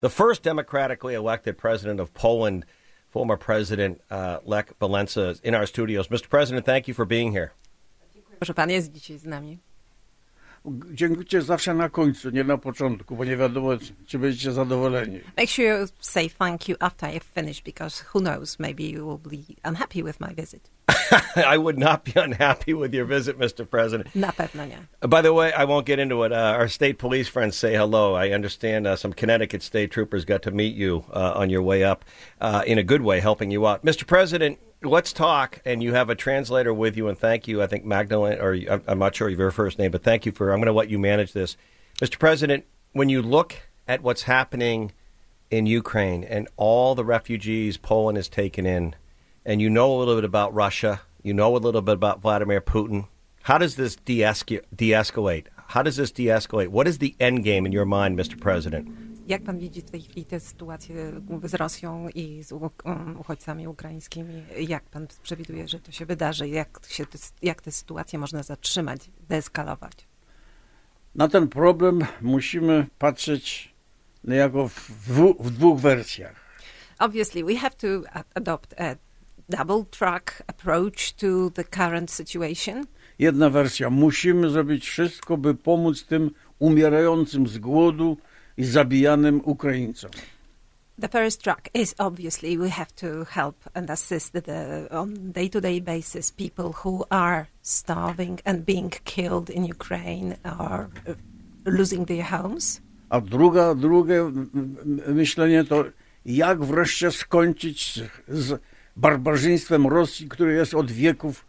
The first democratically elected president of Poland, former President Lech Walesa, is in our studios. Mr. President, thank you for being here. Proszę pan jest dzisiaj z nami. Dziękuję zawsze na końcu, nie na początku, bo nie wiadomo, czy będziecie zadowoleni. Make sure you say thank you after I've finished, because who knows, maybe you will be unhappy with my visit. I would not be unhappy with your visit, Mr. President. Na pewno nie. By the way, I won't get into it. Our state police friends say hello. I understand some Connecticut state troopers got to meet you on your way up in a good way, helping you out. Mr. President, let's talk, and you have a translator with you, and thank you. I think Magdalene, or I'm not sure of your first name, but thank you I'm going to let you manage this. Mr. President, when you look at what's happening in Ukraine and all the refugees Poland has taken in, and you know a little bit about Russia, you know a little bit about Vladimir Putin, how does this de-escalate? How does this de-escalate? What is the end game in your mind, Mr. President? Jak pan widzi w tej chwili tę sytuację z Rosją i z uchodźcami ukraińskimi? Jak pan przewiduje, że to się wydarzy? Jak tę sytuację można zatrzymać, deeskalować? Na ten problem musimy patrzeć niejako w dwóch wersjach. Obviously, we have to adopt a double-track approach to the current situation. Jedna wersja. Musimy zrobić wszystko, by pomóc tym umierającym z głodu i zabijanym Ukraińcom. The first track is obviously we have to help and assist on day-to-day basis people who are starving and being killed in Ukraine or losing their homes. A drugie myślenie to jak wreszcie skończyć z barbarzyństwem Rosji, które jest od wieków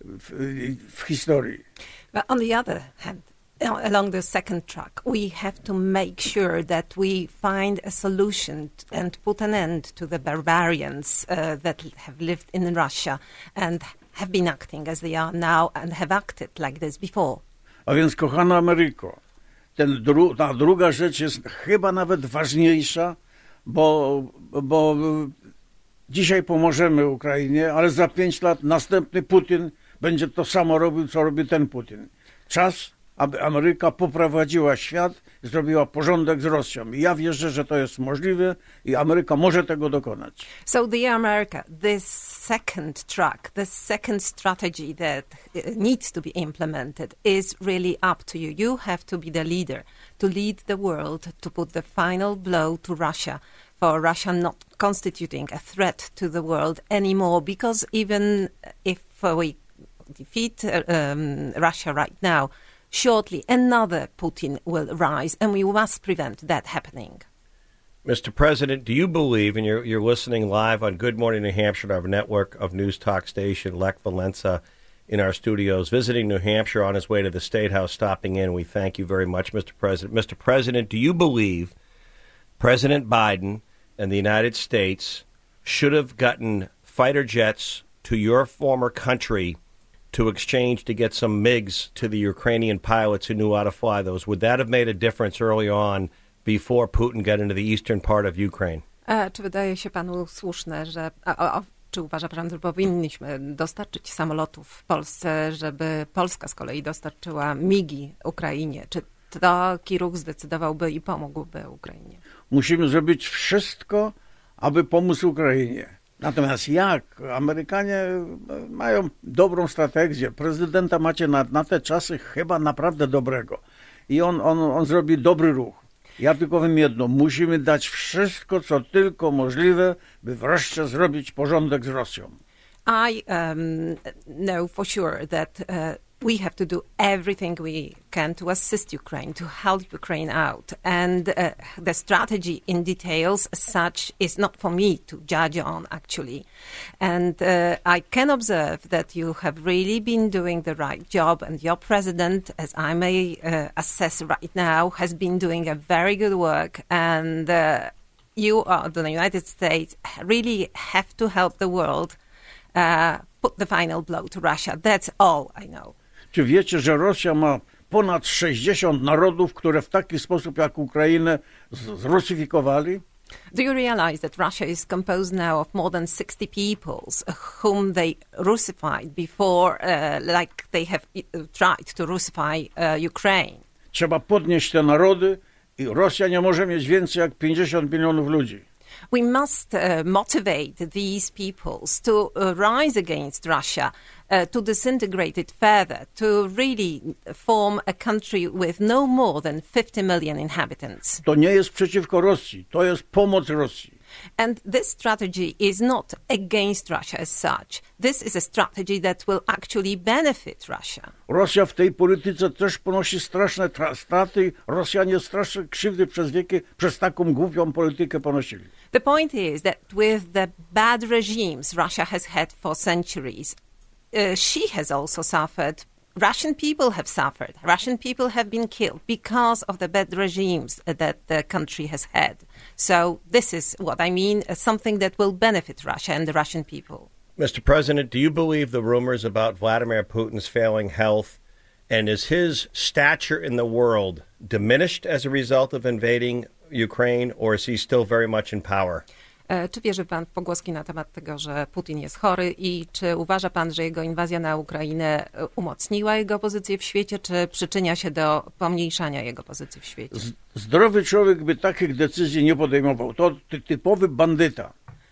w historii. But on the other hand, along the second track, we have to make sure that we find a solution and put an end to the barbarians that have lived in Russia and have been acting as they are now and have acted like this before. A więc, kochana Ameryko, ta druga rzecz jest chyba nawet ważniejsza, bo dzisiaj pomożemy Ukrainie, ale za 5 lat następny Putin będzie to samo robił, co robi ten Putin. Czas, aby Ameryka poprowadziła świat, zrobiła porządek z Rosją. I ja wierzę, że to jest możliwe i Ameryka może tego dokonać. So dear America, this second track, this second strategy that needs to be implemented is really up to you. You have to be the leader, to lead the world, to put the final blow to Russia, for Russia not constituting a threat to the world anymore, because even if we defeat Russia right now, shortly another Putin will rise, and we must prevent that happening. Mr. President, do you believe, and you're listening live on Good Morning New Hampshire, our network of news talk station, Lech Walesa in our studios, visiting New Hampshire on his way to the State House, stopping in. We thank you very much, Mr. President. Mr. President, do you believe President Biden and the United States should have gotten fighter jets to your former country to exchange to get some MiGs to the Ukrainian pilots who knew how to fly those? Would that have made a difference early on before Putin got into the eastern part of Ukraine? Czy wydaje się panu słuszne, że czy uważa pan, że powinniśmy dostarczyć samolotów w Polsce, żeby Polska z kolei dostarczyła MiGi Ukrainie? Czy taki ruch zdecydowałby i pomógłby Ukrainie? Musimy zrobić wszystko, aby pomóc Ukrainie. Natomiast jak? Amerykanie mają dobrą strategię. Prezydenta macie na te czasy chyba naprawdę dobrego. I on zrobi dobry ruch. Ja tylko wiem jedno. Musimy dać wszystko, co tylko możliwe, by wreszcie zrobić porządek z Rosją. I know for sure that we have to do everything we can to assist Ukraine, to help Ukraine out. And the strategy in details as such is not for me to judge on, actually. And I can observe that you have really been doing the right job, and your president, as I may assess right now, has been doing a very good work. And you, the United States, really have to help the world put the final blow to Russia. That's all I know. Czy wiecie, że Rosja ma ponad 60 narodów, które w taki sposób jak Ukrainę zrusyfikowali? Do you realize that Russia is composed now of more than 60 peoples whom they russified before, like they have tried to russify Ukraine? Trzeba podnieść te narody I Rosja nie może mieć więcej jak 50 milionów ludzi. We must motivate these peoples to rise against Russia, to disintegrate it further, to really form a country with no more than 50 million inhabitants. To nie jest przeciwko Rosji, to jest pomoc Rosji. And this strategy is not against Russia as such. This is a strategy that will actually benefit Russia. Rosja w tej polityce też ponosi straszne straty. Rosjanie straszne krzywdy przez wieki przez taką głupią politykę ponosili. The point is that with the bad regimes Russia has had for centuries, she has also suffered. Russian people have suffered. Russian people have been killed because of the bad regimes that the country has had. So this is what I mean, something that will benefit Russia and the Russian people. Mr. President, do you believe the rumors about Vladimir Putin's failing health, and is his stature in the world diminished as a result of invading Ukraine, or is he still very much in power? Czy wierzy pan w pogłoski na temat tego, że Putin jest chory i czy uważa pan, że jego inwazja na Ukrainę umocniła jego pozycję w świecie, czy przyczynia się do pomniejszania jego pozycji w świecie? Zdrowy człowiek by takich decyzji nie podejmował. To typowy bandyta.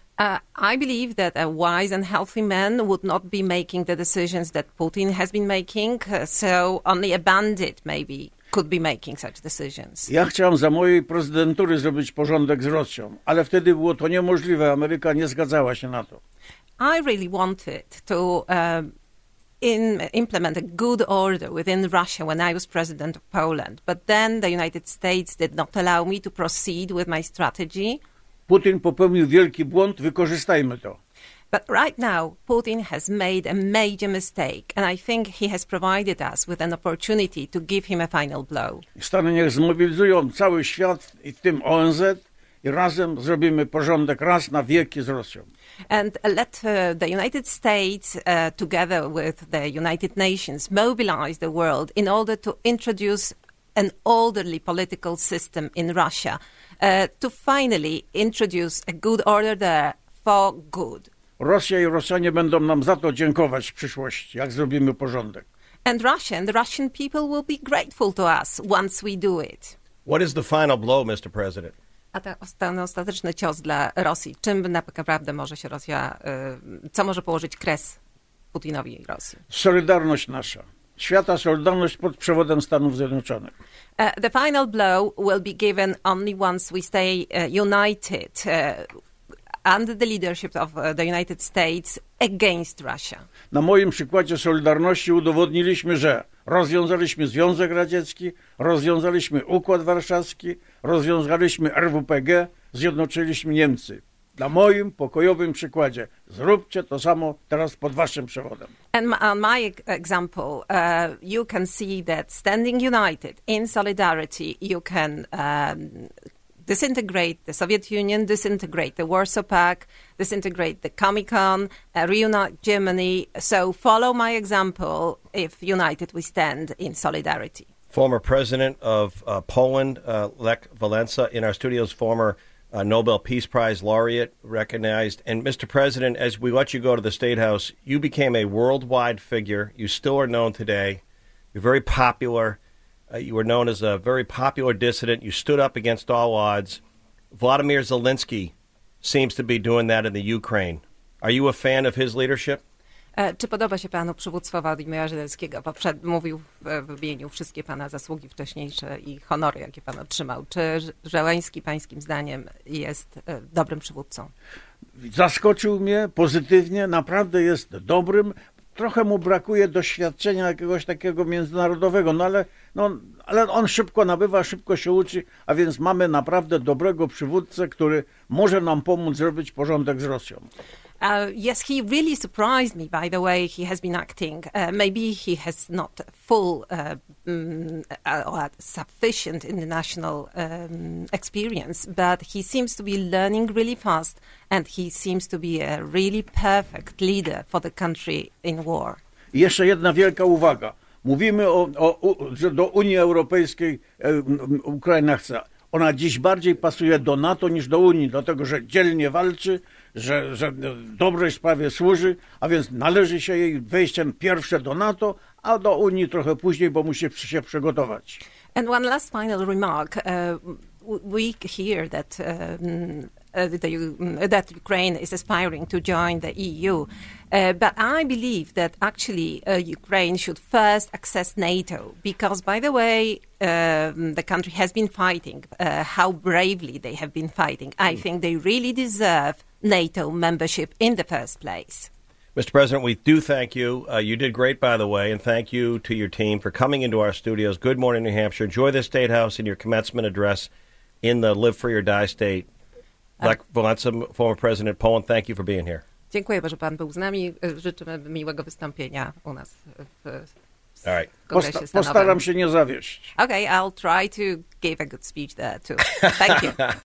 I believe that a wise and healthy man would not be making the decisions that Putin has been making, so only a bandit maybe could be making such decisions. Ja chciałem za mojej prezydentury zrobić porządek z Rosją, ale wtedy było to niemożliwe. Ameryka nie zgadzała się na to. I really wanted to implement a good order within Russia when I was president of Poland, but then the United States did not allow me to proceed with my strategy. Putin popełnił wielki błąd, wykorzystajmy to. But right now, Putin has made a major mistake, and I think he has provided us with an opportunity to give him a final blow. Stany niech zmobilizują cały świat, i w tym ONZ, i razem zrobimy porządek raz na wieki z Rosją. And let the United States, together with the United Nations, mobilize the world in order to introduce an orderly political system in Russia, to finally introduce a good order there for good. Rosja i Rosjanie będą nam za to dziękować w przyszłości, jak zrobimy porządek. And Russia and the Russian people will be grateful to us once we do it. What is the final blow, Mr. President? A ten ostateczny cios dla Rosji, czym naprawdę może się Rosja, co może położyć kres Putinowi i Rosji? Solidarność nasza. Świata solidarność pod przewodem Stanów Zjednoczonych. The final blow will be given only once we stay united under the leadership of the United States against Russia. Na moim przykładzie Solidarności udowodniliśmy, że rozwiązaliśmy Związek Radziecki, rozwiązaliśmy Układ Warszawski, rozwiązaliśmy RWPG, zjednoczyliśmy Niemcy. Na moim pokojowym przykładzie. Zróbcie to samo teraz pod waszym przewodem. And on my example, you can see that standing united in solidarity, you can disintegrate the Soviet Union, disintegrate the Warsaw Pact, disintegrate the Comecon, reunite Germany. So follow my example. If united we stand in solidarity. Former President of Poland, Lech Walesa, in our studios, former Nobel Peace Prize laureate, recognized. And Mr. President, as we let you go to the State House, you became a worldwide figure. You still are known today. You're very popular. You were known as a very popular dissident. You stood up against all odds. Vladimir Zelensky seems to be doing that in the Ukraine. Are you a fan of his leadership? Czy podoba się panu przywództwo Władimira Zelenskiego? Mówił w imieniu wszystkie pana zasługi wcześniejsze i honory, jakie pan otrzymał. Czy Zełenski pańskim zdaniem jest dobrym przywódcą? Zaskoczył mnie pozytywnie, naprawdę jest dobrym. Trochę mu brakuje doświadczenia jakiegoś takiego międzynarodowego, ale on szybko nabywa, szybko się uczy, a więc mamy naprawdę dobrego przywódcę, który może nam pomóc zrobić porządek z Rosją. Yes, he really surprised me by the way he has been acting. Maybe he has not full sufficient international experience, but he seems to be learning really fast and he seems to be a really perfect leader for the country in war. I jeszcze jedna wielka uwaga. Mówimy że do Unii Europejskiej Ukraina chce. Ona dziś bardziej pasuje do NATO niż do Unii, dlatego że dzielnie walczy, że dobrej sprawie służy, a więc należy się jej wejście pierwsze do NATO, a do Unii trochę później, bo musi się przygotować. And one last final remark. We hear that that Ukraine is aspiring to join the EU. But I believe that actually Ukraine should first access NATO because, by the way, the country has been fighting, how bravely they have been fighting. I think they really deserve NATO membership in the first place. Mr. President, we do thank you. You did great, by the way, and thank you to your team for coming into our studios. Good morning, New Hampshire. Enjoy the State House and your commencement address in the Live Free or Die state. Lech Walesa, former President Poland, thank you for being here. Dziękuję, że pan był z nami. Życzymy miłego wystąpienia u nas w All right. Kongresie Stanowym. Postaram się nie zawieść. Okay, I'll try to give a good speech there too. Thank you.